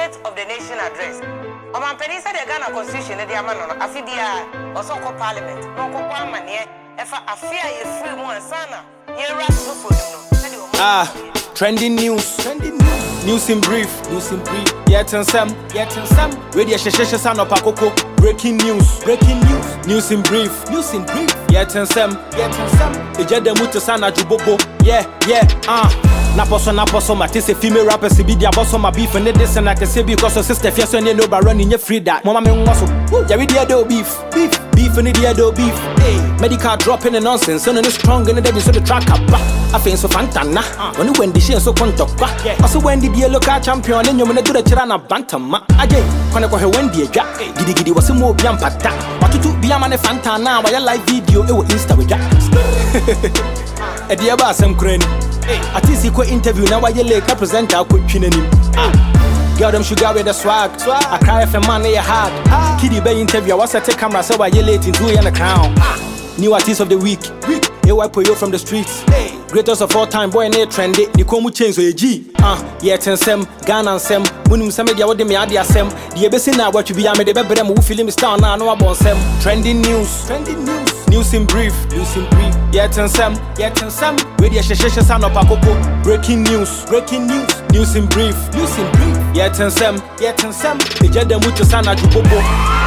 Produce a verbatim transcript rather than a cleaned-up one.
State of the Nation address. Oman Penny said the Ghana Constitution, the Amano, Afidia, or so called Parliament, no Copaman yet, if I fear you free one sana, you're right for them. Ah, trending news, trending news, news in brief, news in brief. Yet and some, yet and some. Radio Shesha San Opakoko. Breaking news, breaking news, news in brief, news in brief. Yet and some, yet and some. Eja de mutu sana jubobo. Yeah, yeah, ah. Naposo naposo matise female rappers be dia boss on my beef and this and I can say because of sister fiaso and no ba running your free that. Mama me ngoso. Yeah, we dia do beef, beef, beef and dia do beef. Hey, medical dropping the nonsense, so no strong and they so the track up. I feel so fantana. When you went the shit so contokwa. Also when the local champion and you wanna do the chirana bantama. Again, when I go her Wendy a jack, giddy giddy was a more biampata. But to be a man fantana while live video it will insta with that. A dear bass and crane. At least he could interview now while you late presenter could chin him. Girl them sugar with the swag. I cry if a man they hard. Kiddie bay interview, I was at a camera so while you late into a crown. New artist of the week. A wipe you from the streets. Greatest of all time, boy, near trendy. The Komu change so a G. Ah, yet and Sem, Ghana and Sem. When you media, what they me adia Sem. The Abessin now what you be, I made a better who feel him star now, no about Sem. Trending news, trending news, news in brief, news in brief. Yet and Sem, yet and Sem. Radio Shesha San Opakoko. Breaking news, breaking news, news in brief, news in brief. Yet and Sem, yet and Sem. Eja de mutu sana jubobo.